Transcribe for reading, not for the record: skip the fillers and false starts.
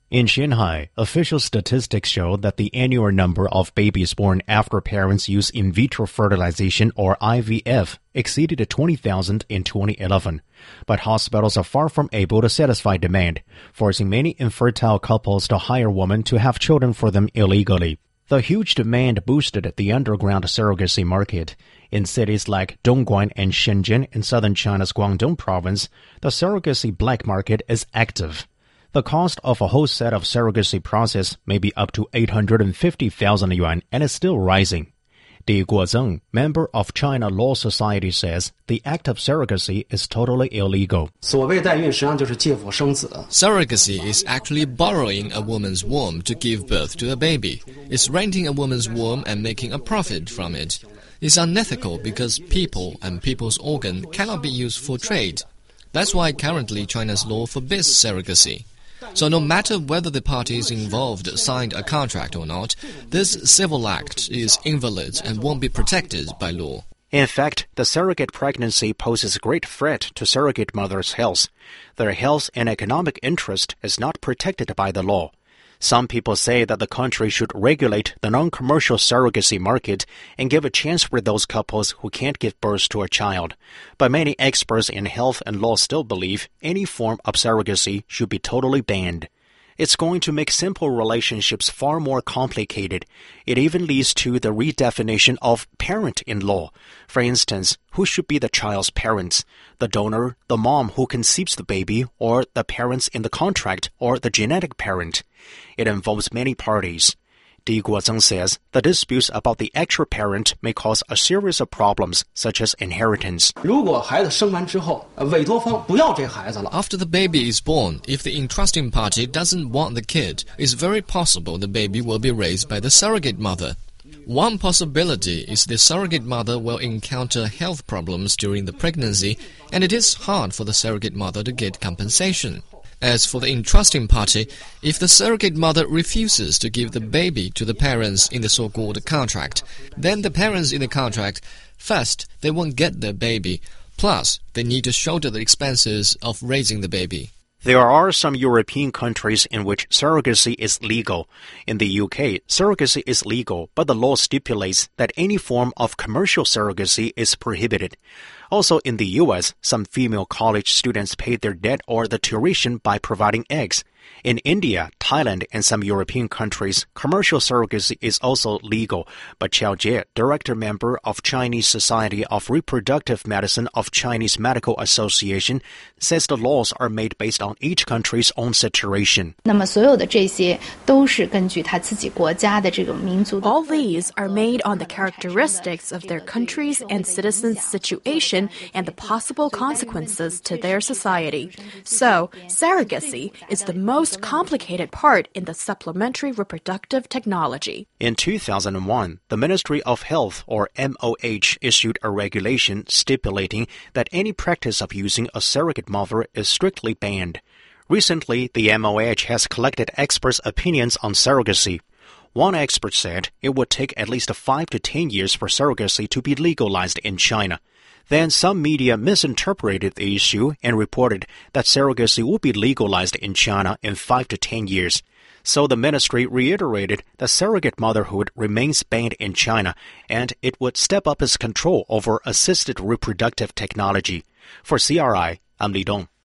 In Shanghai, official statistics show that the annual number of babies born after parents use in vitro fertilization or IVF exceeded 20,000 in 2011. But hospitals are far from able to satisfy demand, forcing many infertile couples to hire women to have children for them illegally. The huge demand boosted the underground surrogacy market. In cities like Dongguan and Shenzhen in southern China's Guangdong province, the surrogacy black market is active. The cost of a whole set of surrogacy process may be up to 850,000 yuan and is still rising. Di Guozeng, member of China Law Society, says the act of surrogacy is totally illegal. Surrogacy is actually borrowing a woman's womb to give birth to a baby. It's renting a woman's womb and making a profit from it. It's unethical because people and people's organ cannot be used for trade. That's why currently China's law forbids surrogacy. So no matter whether the parties involved signed a contract or not, this civil act is invalid and won't be protected by law. In fact, the surrogate pregnancy poses a great threat to surrogate mothers' health. Their health and economic interest is not protected by the law. Some people say that the country should regulate the non-commercial surrogacy market and give a chance for those couples who can't give birth to a child. But many experts in health and law still believe any form of surrogacy should be totally banned. It's going to make simple relationships far more complicated. It even leads to the redefinition of parent in law. For instance, who should be the child's parents? The donor, the mom who conceives the baby, or the parents in the contract, or the genetic parent? It involves many parties. Di Guozeng says the disputes about the actual parent may cause a series of problems, such as inheritance. After the baby is born, if the entrusting party doesn't want the kid, it's very possible the baby will be raised by the surrogate mother. One possibility is the surrogate mother will encounter health problems during the pregnancy, and it is hard for the surrogate mother to get compensation. As for the entrusting party, if the surrogate mother refuses to give the baby to the parents in the so-called contract, then the parents in the contract, first, they won't get their baby, plus they need to shoulder the expenses of raising the baby. There are some European countries in which surrogacy is legal. In the UK, surrogacy is legal, but the law stipulates that any form of commercial surrogacy is prohibited. Also in the US, some female college students pay their debt or the tuition by providing eggs. In India, Thailand, and some European countries, commercial surrogacy is also legal, but Qiao Jie, director member of Chinese Society of Reproductive Medicine of Chinese Medical Association, says the laws are made based on each country's own situation. All these are made on the characteristics of their countries and citizens' situation and the possible consequences to their society. So, surrogacy is the most complicated part in the supplementary reproductive technology. In 2001, the Ministry of Health, or MOH, issued a regulation stipulating that any practice of using a surrogate mother is strictly banned. Recently, the MOH has collected experts' opinions on surrogacy. One expert said it would take at least 5 to 10 years for surrogacy to be legalized in China. Then some media misinterpreted the issue and reported that surrogacy would be legalized in China in 5 to 10 years. So the ministry reiterated that surrogate motherhood remains banned in China, and it would step up its control over assisted reproductive technology. For CRI, I'm Li Dong.